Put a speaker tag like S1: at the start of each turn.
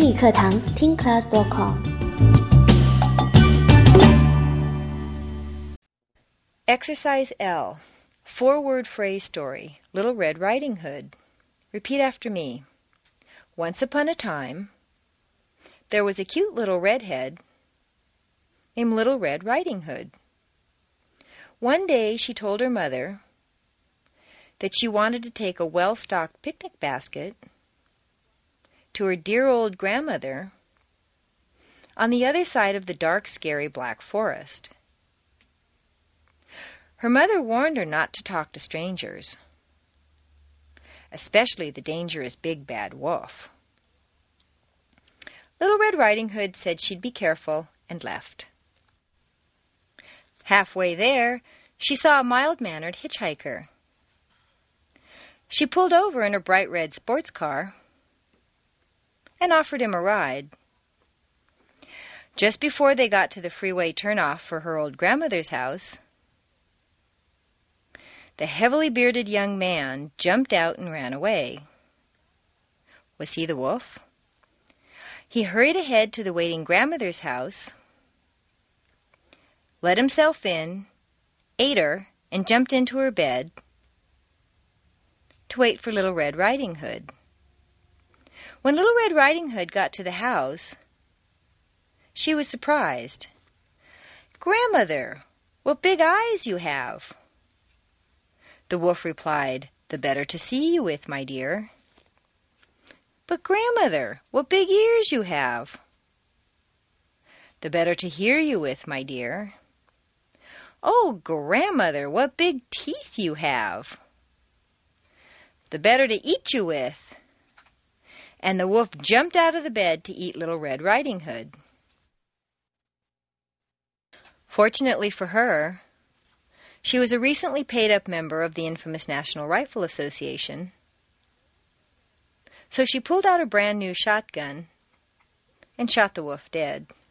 S1: 英语课堂听 class.com。
S2: Exercise L. 4-word phrase story. Little Red Riding Hood. Repeat after me. Once upon a time, there was a cute little redhead named Little Red Riding Hood. One day she told her mother that she wanted to take a well-stocked picnic basket to her dear old grandmother on the other side of the dark, scary black forest. Her mother warned her not to talk to strangers, especially the dangerous big bad wolf. Little Red Riding Hood said she'd be careful and left. Halfway there, she saw a mild-mannered hitchhiker. She pulled over in her bright red sports car and offered him a ride. Just before they got to the freeway turnoff for her old grandmother's house, the heavily bearded young man jumped out and ran away. Was he the wolf? He hurried ahead to the waiting grandmother's house, let himself in, ate her, and jumped into her bed to wait for Little Red Riding Hood. When Little Red Riding Hood got to the house, she was surprised. "Grandmother, what big eyes you have!" The wolf replied, "The better to see you with, my dear." "But grandmother, what big ears you have!" "The better to hear you with, my dear." "Oh, grandmother, what big teeth you have!" "The better to eat you with." And the wolf jumped out of the bed to eat Little Red Riding Hood. Fortunately for her, she was a recently paid-up member of the infamous National Rifle Association, so she pulled out a brand-new shotgun and shot the wolf dead.